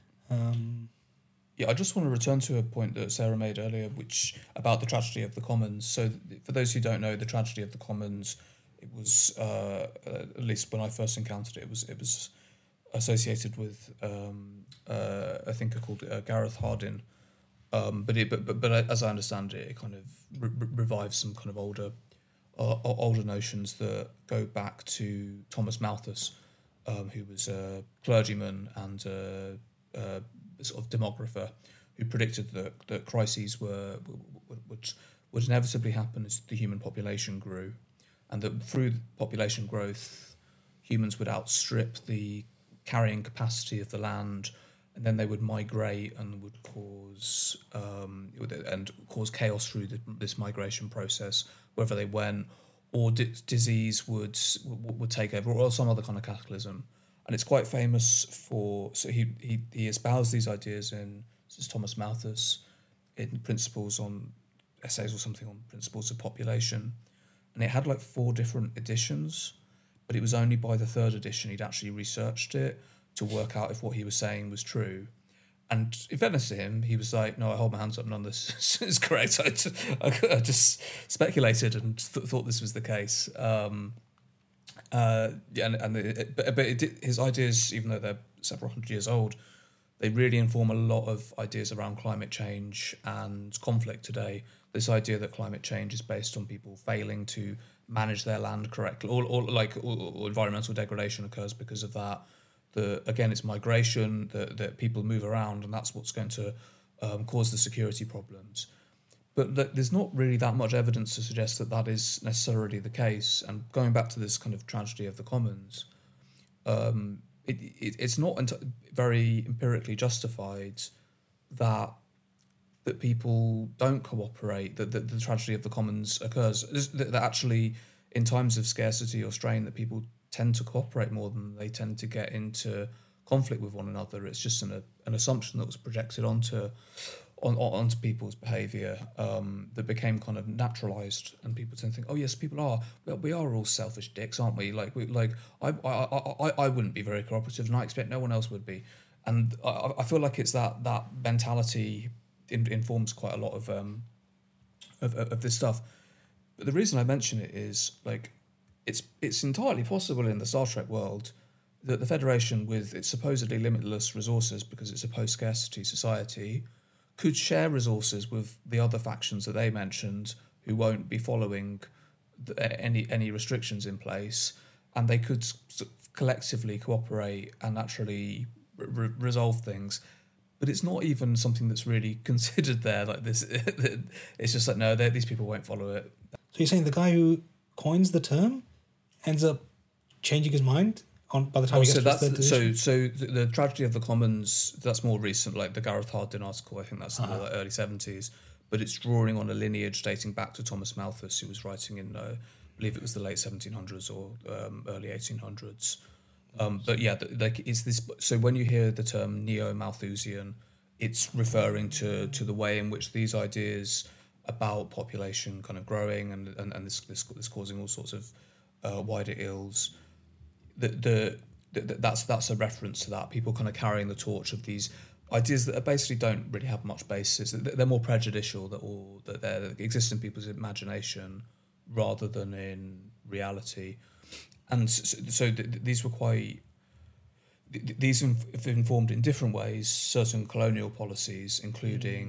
Um, Yeah, I just want to return to a point that Sarah made earlier, which about the tragedy of the commons. So, for those who don't know, the tragedy of the commons, it was uh, uh, at least when I first encountered it, it was it was associated with um, uh, a thinker called uh, Gareth Hardin. Um, but it but, but but as I understand it, it kind of re- revives some kind of older uh, older notions that go back to Thomas Malthus, um, who was a clergyman and a, a sort of demographer who predicted that, that crises were would, would would inevitably happen as the human population grew, and that through population growth, humans would outstrip the carrying capacity of the land, and then they would migrate and would cause um, and cause chaos through the, this migration process wherever they went, or di- disease would would take over, or some other kind of cataclysm. And it's quite famous for, so he, he, he espoused these ideas in, this is Thomas Malthus, in Principles on, essays or something on Principles of Population. And it had like four different editions, but it was only by the third edition he'd actually researched it to work out if what he was saying was true. And in fairness to him, he was like, no, I hold my hands up, none of this is correct. I just, I just speculated and th- thought this was the case. Um, Uh, yeah, and, and it, but, but it did, his ideas, even though they're several hundred years old, they really inform a lot of ideas around climate change and conflict today. This idea that climate change is based on people failing to manage their land correctly, or, or like or, or environmental degradation occurs because of that. The again, it's migration that that people move around, and that's what's going to um, cause the security problems. But th- there's not really that much evidence to suggest that that is necessarily the case. And going back to this kind of tragedy of the commons, um, it, it it's not ent- very empirically justified that that people don't cooperate, that, that the tragedy of the commons occurs, that, that actually in times of scarcity or strain that people tend to cooperate more than they tend to get into conflict with one another. It's just an, an assumption that was projected onto On, onto people's behaviour um, that became kind of naturalised, and people tend to think, "Oh yes, people are. Well, we are all selfish dicks, aren't we? Like, we like I, I, I, I wouldn't be very cooperative, and I expect no one else would be." And I, I feel like it's that that mentality in, informs quite a lot of um of, of this stuff. But the reason I mention it is like it's it's entirely possible in the Star Trek world that the Federation, with its supposedly limitless resources because it's a post-scarcity society, could share resources with the other factions that they mentioned who won't be following the, any any restrictions in place, and they could s- collectively cooperate and actually re- resolve things. But it's not even something that's really considered there. Like this, it's just like no, these people won't follow it. So you're saying the guy who coins the term ends up changing his mind on by the time Oh, he gets so to his that's third so edition? so the, the tragedy of the commons. That's more recent, like the Gareth Hardin article. I think that's in Uh-huh. the like, early seventies, but it's drawing on a lineage dating back to Thomas Malthus, who was writing in, uh, I believe it was the late seventeen hundreds or um, early eighteen hundreds. Um, but yeah, the, like it's this. So when you hear the term neo-Malthusian, it's referring to to the way in which these ideas about population kind of growing and and, and this, this this causing all sorts of uh, wider ills. The, the the that's that's a reference to that. People kind of carrying the torch of these ideas that basically don't really have much basis. They're more prejudicial, that or that they exist in people's imagination rather than in reality. And so, so th- these were quite. Th- these have informed in different ways certain colonial policies, including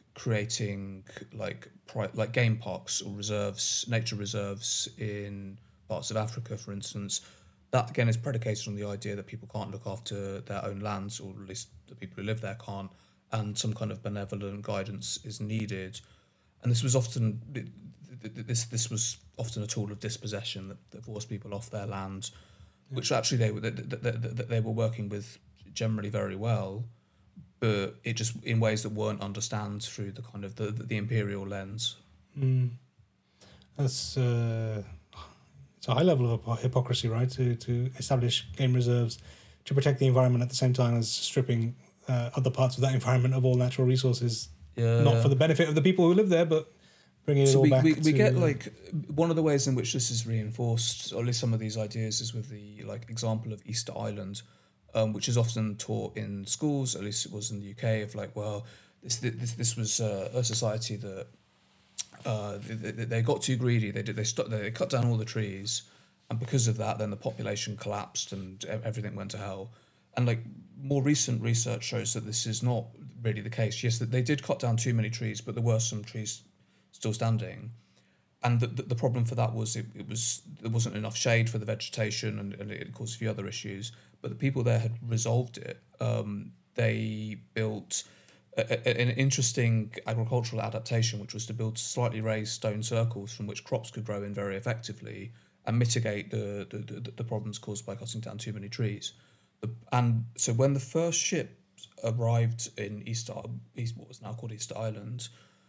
creating like pri- like game parks or reserves, nature reserves in parts of Africa, for instance. That again is predicated on the idea that people can't look after their own lands, or at least the people who live there can't, and some kind of benevolent guidance is needed. And this was often this this was often a tool of dispossession that, that forced people off their land, yeah. which actually they were that they, they, they were working with generally very well, but it just in ways that weren't understood through the kind of the the, the imperial lens. Mm. That's. Uh... It's a high level of hypocrisy, right? To to establish game reserves to protect the environment at the same time as stripping uh, other parts of that environment of all natural resources, yeah, not yeah. for the benefit of the people who live there, but bringing it so all we, back. we, to, we get like one of the ways in which this is reinforced, or at least some of these ideas, is with the like example of Easter Island, um, which is often taught in schools. At least it was in the U K. Of like, well, this this this was uh, a society that. Uh, they, they got too greedy. They did. They st- They cut down all the trees, and because of that, then the population collapsed and everything went to hell. And like more recent research shows that this is not really the case. Yes, that they did cut down too many trees, but there were some trees still standing. And the the, the problem for that was it, it was there wasn't enough shade for the vegetation, and, and it caused a few other issues. But the people there had resolved it. Um, they built. A, a, an interesting agricultural adaptation, which was to build slightly raised stone circles from which crops could grow in very effectively and mitigate the the, the, the problems caused by cutting down too many trees. The, and so when the first ship arrived in Easter, East, what was now called Easter Island,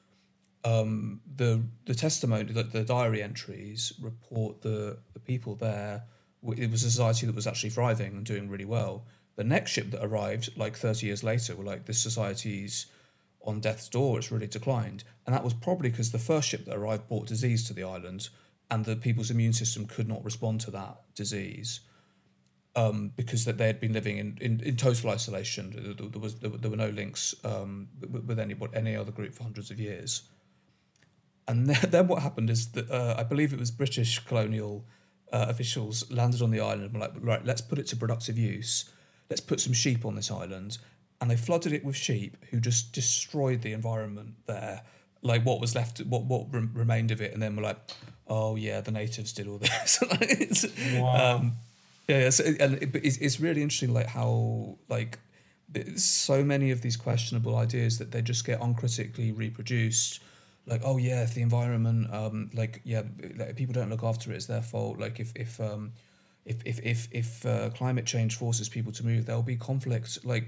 um, the the testimony, the, the diary entries report the, the people there, it was a society that was actually thriving and doing really well. The next ship that arrived, like thirty years later, were like, this society's on death's door, it's really declined. And that was probably because the first ship that arrived brought disease to the island, and the people's immune system could not respond to that disease um, because that they had been living in, in, in total isolation. There was there were no links um, with, with any, any other group for hundreds of years. And then, then what happened is that uh, I believe it was British colonial uh, officials landed on the island and were like, right, let's put it to productive use. Let's put some sheep on this island. And they flooded it with sheep who just destroyed the environment there. Like what was left, what what re- remained of it. And then we're like, oh yeah, the natives did all this. Wow. Um, yeah, yeah so, and it, it's, it's really interesting like how like so many of these questionable ideas that they just get uncritically reproduced. Like, oh yeah, if the environment, um, like, yeah, like, people don't look after it, it's their fault. Like if, if, um, If if if if uh, climate change forces people to move, there'll be conflict. Like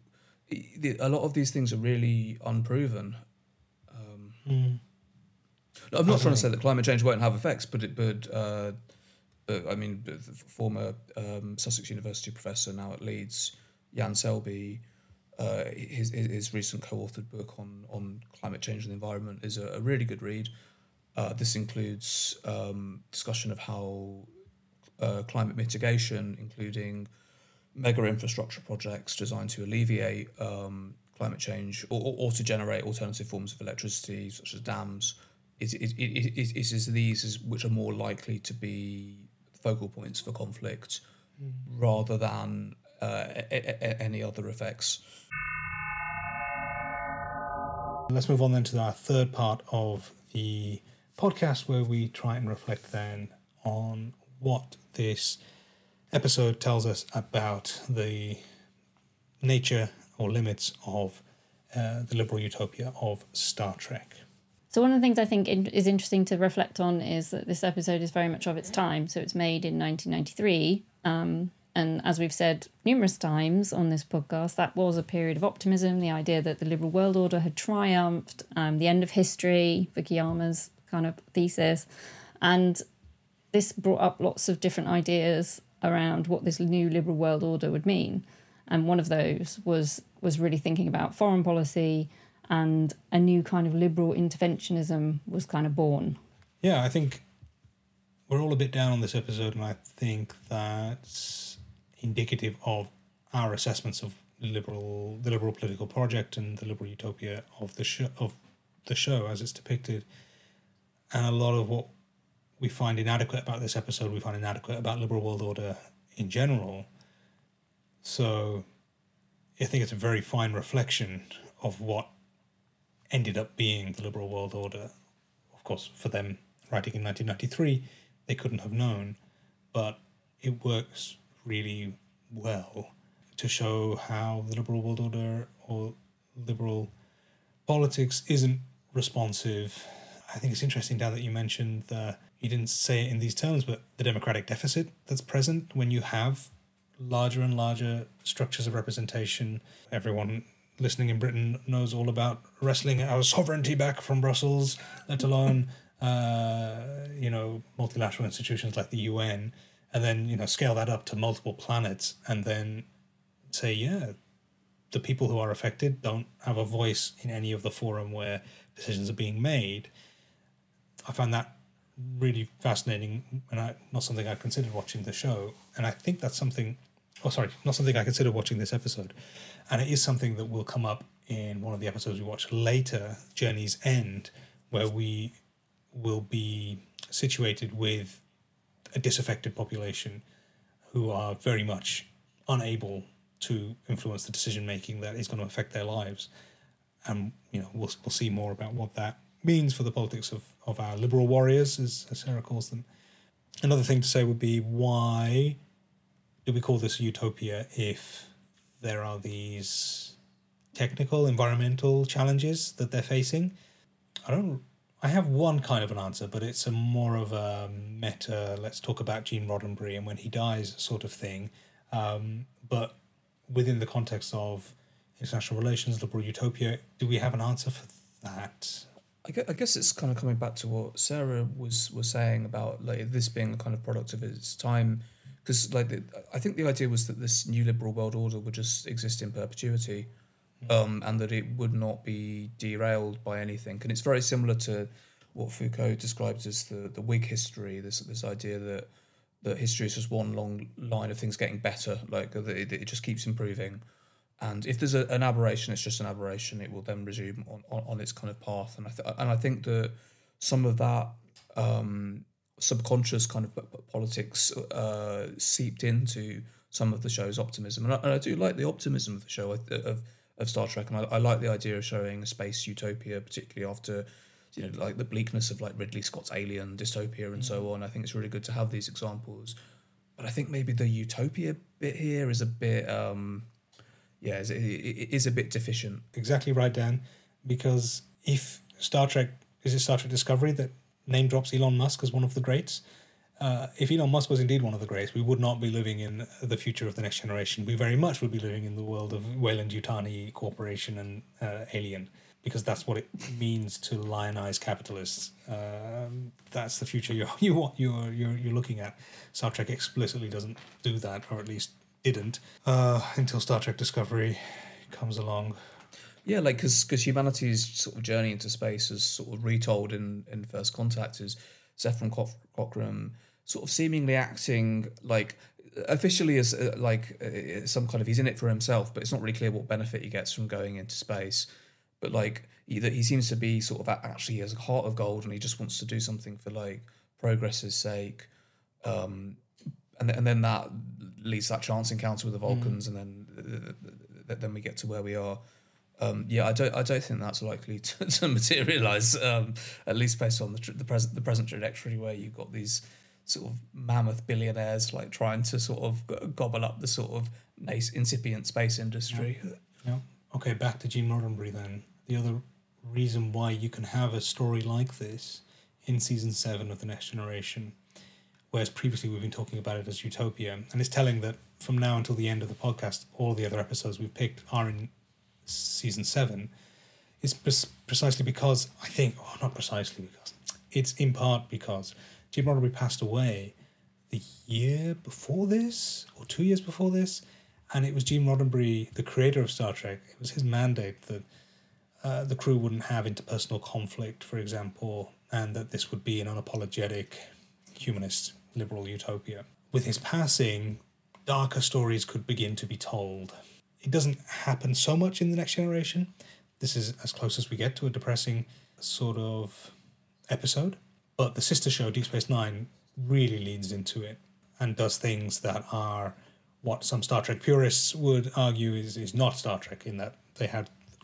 a lot of these things are really unproven. Um, mm. I'm not trying to say that climate change won't have effects, but it, but uh, uh, I mean, the former um, Sussex University professor now at Leeds, Jan Selby, uh, his his recent co-authored book on on climate change and the environment is a, a really good read. Uh, this includes um, discussion of how. Uh, climate mitigation, including mega infrastructure projects designed to alleviate um, climate change or, or, or to generate alternative forms of electricity, such as dams, is it, it, it, it, it is these is, which are more likely to be focal points for conflict mm. rather than uh, a, a, any other effects. Let's move on then to our third part of the podcast, where we try and reflect then on what this episode tells us about the nature or limits of uh, the liberal utopia of Star Trek. So one of the things I think in, is interesting to reflect on is that this episode is very much of its time. So it's made in nineteen ninety-three. Um, and as we've said numerous times on this podcast, that was a period of optimism, the idea that the liberal world order had triumphed, um, the end of history, Fukuyama's kind of thesis. And this brought up lots of different ideas around what this new liberal world order would mean. And one of those was was really thinking about foreign policy, and a new kind of liberal interventionism was kind of born. Yeah, I think we're all a bit down on this episode, and I think that's indicative of our assessments of liberal, the liberal political project and the liberal utopia of the show, of the show as it's depicted. And a lot of what we find inadequate about this episode, we find inadequate about liberal world order in general. So I think it's a very fine reflection of what ended up being the liberal world order. Of course, for them writing in nineteen ninety-three, they couldn't have known, but it works really well to show how the liberal world order or liberal politics isn't responsive. I think it's interesting, Dan, that you mentioned the, you didn't say it in these terms, but the democratic deficit that's present when you have larger and larger structures of representation. Everyone listening in Britain knows all about wrestling our sovereignty back from Brussels, let alone, uh, you know, multilateral institutions like the U N, and then, you know, scale that up to multiple planets and then say, yeah, the people who are affected don't have a voice in any of the forum where decisions are being made. I found that really fascinating, and I, not something I considered watching the show. And I think that's something, oh, sorry, not something I considered watching this episode. And it is something that will come up in one of the episodes we watch later, Journey's End, where we will be situated with a disaffected population who are very much unable to influence the decision-making that is going to affect their lives. And, you know, we'll, we'll see more about what that means for the politics of, of our liberal warriors, as, as Sarah calls them. Another thing to say would be, why do we call this utopia if there are these technical, environmental challenges that they're facing? I don't... I have one kind of an answer, but it's a more of a meta, let's talk about Gene Roddenberry and when he dies sort of thing. Um, but within the context of international relations, liberal utopia, do we have an answer for that? I guess it's kind of coming back to what Sarah was was saying about like this being a kind of product of its time, because like the, I think the idea was that this new liberal world order would just exist in perpetuity, um, and that it would not be derailed by anything. And it's very similar to what Foucault describes as the the Whig history. This this idea that that history is just one long line of things getting better, like that it, it just keeps improving. And if there's a, an aberration, it's just an aberration. It will then resume on, on, on its kind of path. And I th- and I think that some of that um, subconscious kind of politics uh, seeped into some of the show's optimism. And I, and I do like the optimism of the show, of of Star Trek. And I, I like the idea of showing a space utopia, particularly after, you know, like the bleakness of like Ridley Scott's Alien dystopia and mm-hmm. so on. I think it's really good to have these examples. But I think maybe the utopia bit here is a bit... Um, Yeah, it is a bit deficient. Exactly right, Dan. Because if Star Trek, is it Star Trek Discovery that name drops Elon Musk as one of the greats? Uh, if Elon Musk was indeed one of the greats, we would not be living in the future of the next generation. We very much would be living in the world of Weyland-Yutani Corporation and uh, Alien, because that's what it means to lionize capitalists. Um, that's the future you're you want you're you're you're looking at. Star Trek explicitly doesn't do that, or at least didn't, uh, until Star Trek Discovery comes along. Yeah, like, because because humanity's sort of journey into space is sort of retold in, in First Contact as Zefram Cochrane sort of seemingly acting like, officially as uh, like uh, some kind of, he's in it for himself, but it's not really clear what benefit he gets from going into space. But like, he, he seems to be sort of actually, he has a heart of gold and he just wants to do something for like progress's sake. Um, and, and then that leads to that chance encounter with the Vulcans, mm. and then uh, then we get to where we are. Um, yeah, I don't I don't think that's likely to, to materialise, um, at least based on the tr- the present the present trajectory, where you've got these sort of mammoth billionaires like trying to sort of gobble up the sort of nice incipient space industry. Yeah. yeah. Okay, back to Gene Roddenberry then. The other reason why you can have a story like this in season seven of The Next Generation, whereas previously we've been talking about it as utopia, and it's telling that from now until the end of the podcast, all the other episodes we've picked are in season seven, is pre- precisely because, I think, oh, not precisely because, it's in part because Gene Roddenberry passed away the year before this, or two years before this, and it was Gene Roddenberry, the creator of Star Trek, it was his mandate that uh, the crew wouldn't have interpersonal conflict, for example, and that this would be an unapologetic, humanist, liberal utopia. With his passing, darker stories could begin to be told. It doesn't happen so much in The Next Generation. This is as close as we get to a depressing sort of episode. But the sister show, Deep Space Nine, really leans into it and does things that are what some Star Trek purists would argue is, is not Star Trek, in that they had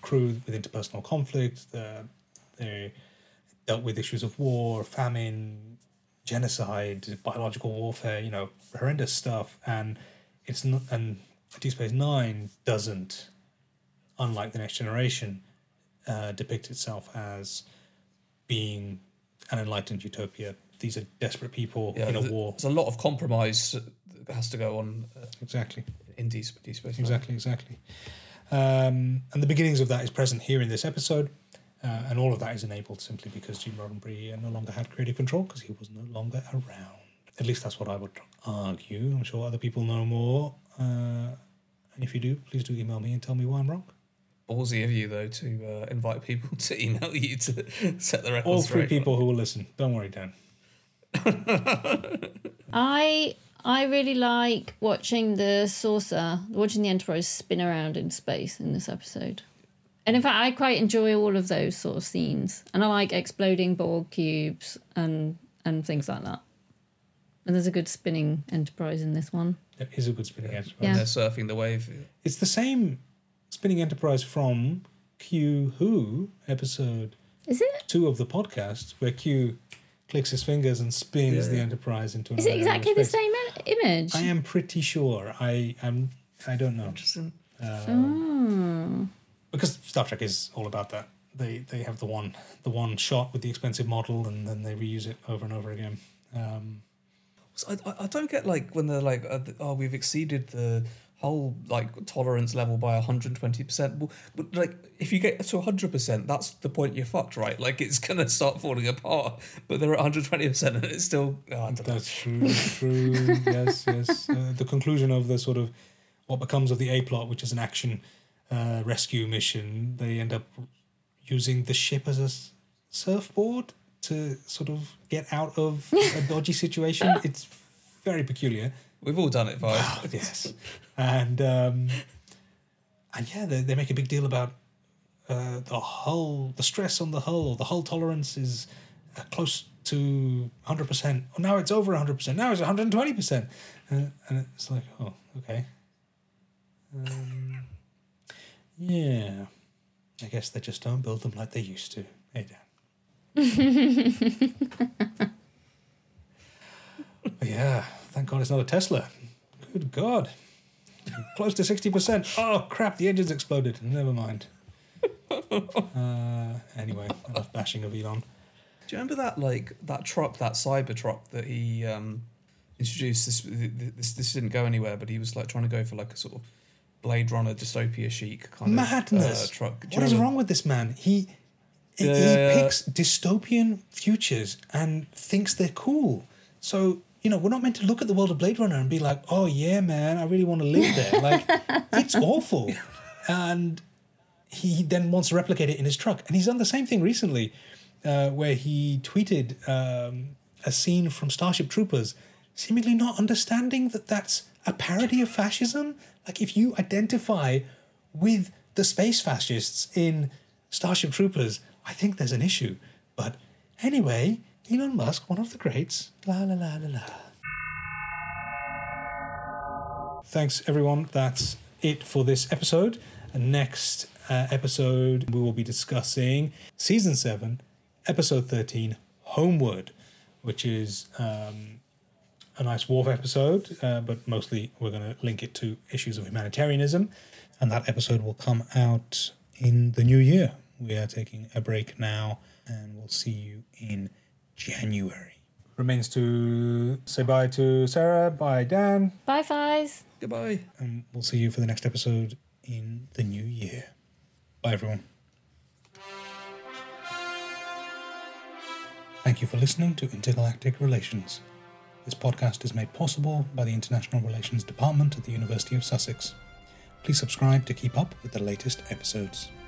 crew with interpersonal conflict. The, they dealt with issues of war, famine, genocide, biological warfare. You know, horrendous stuff. And it's not. And Deep Space Nine doesn't, unlike The Next Generation, uh, depict itself as being an enlightened utopia. These are desperate people Yeah, in a th- war. There's a lot of compromise that has to go on uh, Exactly. in Deep, Deep Space Nine. Exactly, exactly. Um, and the beginnings of that is present here in this episode. Uh, and all of that is enabled simply because Gene Roddenberry no longer had creative control because he was no longer around. At least that's what I would argue. I'm sure other people know more. Uh, and if you do, please do email me and tell me why I'm wrong. Ballsy of you, though, to uh, invite people to email you to set the record All straight. three people who will listen. Don't worry, Dan. I I really like watching the saucer, watching the Enterprise spin around in space in this episode. And in fact, I quite enjoy all of those sort of scenes. And I like exploding Borg cubes and and things like that. And there's a good spinning Enterprise in this one. There is a good spinning Enterprise. Yeah. They're surfing the wave. It's the same spinning Enterprise from Q Who episode Is it? two of the podcast, where Q clicks his fingers and spins Yeah. the Enterprise into an Is it exactly the same i- image? I am pretty sure. I am. I don't know. Interesting. Um, Because Star Trek is all about that. They they have the one the one shot with the expensive model, and then they reuse it over and over again. Um, So I, I- I don't get like when they're like, uh, oh, we've exceeded the whole like tolerance level by one hundred twenty percent. Well, but like if you get to one hundred percent, that's the point you're fucked, right? Like it's gonna start falling apart. But they're at one hundred twenty percent, and it's still. Oh, I don't know. that's true. That's true. Yes, yes. Uh, the conclusion of the sort of what becomes of the A plot, which is an action uh, rescue mission, they end up using the ship as a s- surfboard to sort of get out of a dodgy situation. It's very peculiar. We've all done it, Vi. Yes, and um, and yeah, they, they make a big deal about uh, the hull, the stress on the hull. The hull tolerance is uh, close to one hundred percent. Oh, now it's over one hundred percent. Now it's one hundred twenty percent, uh, and it's like, oh, okay, um, yeah. I guess they just don't build them like they used to. Hey, Dan. Yeah, thank God it's not a Tesla. Good God. Close to sixty percent. Oh, crap, the engine's exploded. Never mind. Uh, anyway, enough bashing of Elon. Do you remember that like that truck, that cyber truck that he um, introduced? This, this this didn't go anywhere, but he was like trying to go for like a sort of Blade Runner dystopia chic kind Madness. of uh, truck. Do you What is remember? wrong with this man? He he Yeah. picks dystopian futures and thinks they're cool. So, you know, we're not meant to look at the world of Blade Runner and be like, oh, yeah, man, I really want to live there. Like, it's awful. And he then wants to replicate it in his truck. And he's done the same thing recently, uh, where he tweeted um, a scene from Starship Troopers, seemingly not understanding that that's a parody of fascism. Like, if you identify with the space fascists in Starship Troopers, I think there's an issue. But anyway, Elon Musk, one of the greats. La la la la la. Thanks, everyone. That's it for this episode. And next uh, episode, we will be discussing Season seven, Episode thirteen, Homeward, which is um, a nice Worf episode, uh, but mostly we're going to link it to issues of humanitarianism. And that episode will come out in the new year. We are taking a break now, and we'll see you in January. Remains to say bye to Sarah, bye Dan, Bye, Fies. Goodbye. and we'll see you for the next episode in the new year. Bye, everyone. Thank you for listening to Intergalactic Relations. This podcast is made possible by the International Relations Department at the University of Sussex. Please subscribe to keep up with the latest episodes.